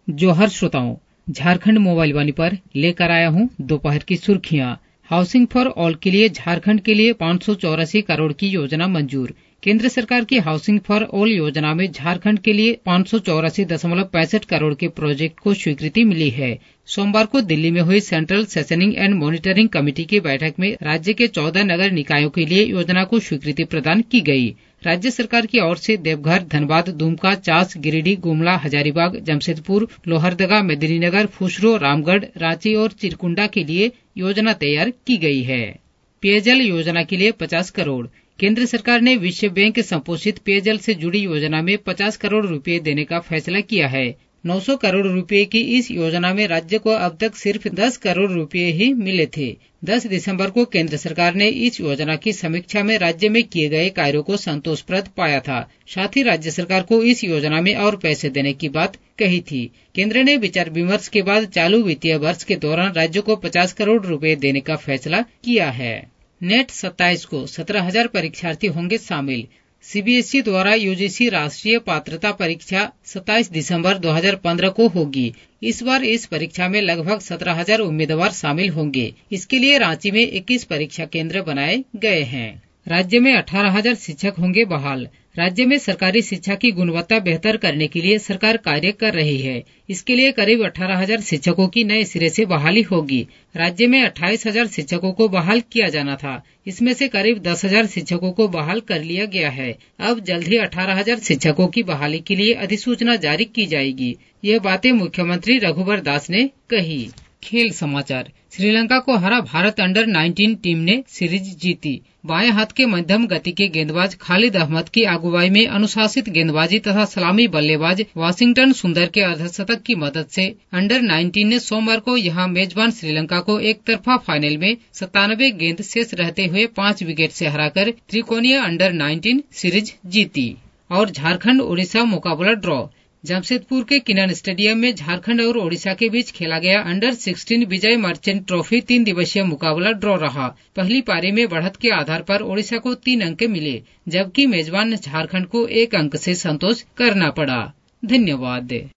जोहर श्रोताओं, झारखंड मोबाइल वाणी पर लेकर आया हूं दोपहर की सुर्खियां। हाउसिंग फॉर ऑल के लिए झारखंड के लिए 584 करोड़ की योजना मंजूर। केंद्र सरकार की हाउसिंग फॉर ऑल योजना में झारखंड के लिए 584.65 करोड़ के प्रोजेक्ट को स्वीकृति मिली है। सोमवार को दिल्ली में हुई central sanctioning and monitoring committee की बैठक में राज्य के 14 नगर निकायों के लिए योजना को स्वीकृति प्रदान की गई। राज्य सरकार की ओर से देवघर, धनबाद, दुमका, चास, गिरिडीह, गुमला, हजारीबाग, जमशेदपुर, लोहरदगा, मेदिनीनगर, फुसरो, रामगढ़, रांची और चिरकुंडा के लिए योजना तैयार की गई है। पेयजल योजना के लिए 50 करोड़। केंद्र सरकार ने विश्व बैंक संपोषित पेयजल से जुड़ी योजना में 50 करोड़ रुपए देने का फैसला किया है। 900 करोड़ रुपए की इस योजना में राज्य को अब तक सिर्फ 10 करोड़ रुपए ही मिले थे। 10 दिसंबर को केंद्र सरकार ने इस योजना की समीक्षा में राज्य में किए गए कार्यों को संतोषप्रद पाया था। साथ ही राज्य सरकार को इस योजना में और पैसे देने की बात कही थी। केंद्र ने विचार विमर्श के बाद चालू वित्तीय वर्ष के दौरान राज्य को 50 करोड़ रुपए देने का फैसला किया है। नेट 27 को 17,000 परीक्षार्थी होंगे शामिल। सीबीएसई द्वारा यूजीसी राष्ट्रीय पात्रता परीक्षा 27 दिसंबर 2015 को होगी। इस बार इस परीक्षा में लगभग 17,000 उम्मीदवार शामिल होंगे। इसके लिए रांची में 21 परीक्षा केंद्र बनाए गए हैं। राज्य में 18,000 शिक्षक होंगे बहाल। राज्य में सरकारी शिक्षा की गुणवत्ता बेहतर करने के लिए सरकार कार्य कर रही है। इसके लिए करीब 18,000 शिक्षकों की नए सिरे से बहाली होगी। राज्य में 28,000 शिक्षकों को बहाल किया जाना था। इसमें से करीब 10,000 शिक्षकों को बहाल कर लिया गया है। अब जल्द ही 18,000 शिक्षकों की बहाली के लिए अधिसूचना जारी की जाएगी। ये बातें मुख्यमंत्री रघुवर दास ने कही। खेल समाचार। श्रीलंका को हरा भारत अंडर 19 टीम ने सीरीज जीती। बाएं हाथ के मध्यम गति के गेंदबाज खालिद अहमद की अगुवाई में अनुशासित गेंदबाजी तथा सलामी बल्लेबाज वाशिंगटन सुंदर के अर्धशतक की मदद से अंडर 19 ने सोमवार को यहां मेजबान श्रीलंका को एक तरफा फाइनल में 97 गेंद शेष रहते हुए 5 विकेट से हराकर त्रिकोणीय अंडर 19 सीरीज जीती। और झारखंड ओडिशा मुकाबला ड्रॉ। जमशेदपुर के किनन स्टेडियम में झारखंड और ओडिशा के बीच खेला गया अंडर 16 विजय मर्चेंट ट्रॉफी 3 दिवसीय मुकाबला ड्रॉ रहा। पहली पारी में बढ़त के आधार पर ओडिशा को 3 अंक मिले, जबकि मेजबान झारखंड को 1 अंक से संतोष करना पड़ा। धन्यवाद।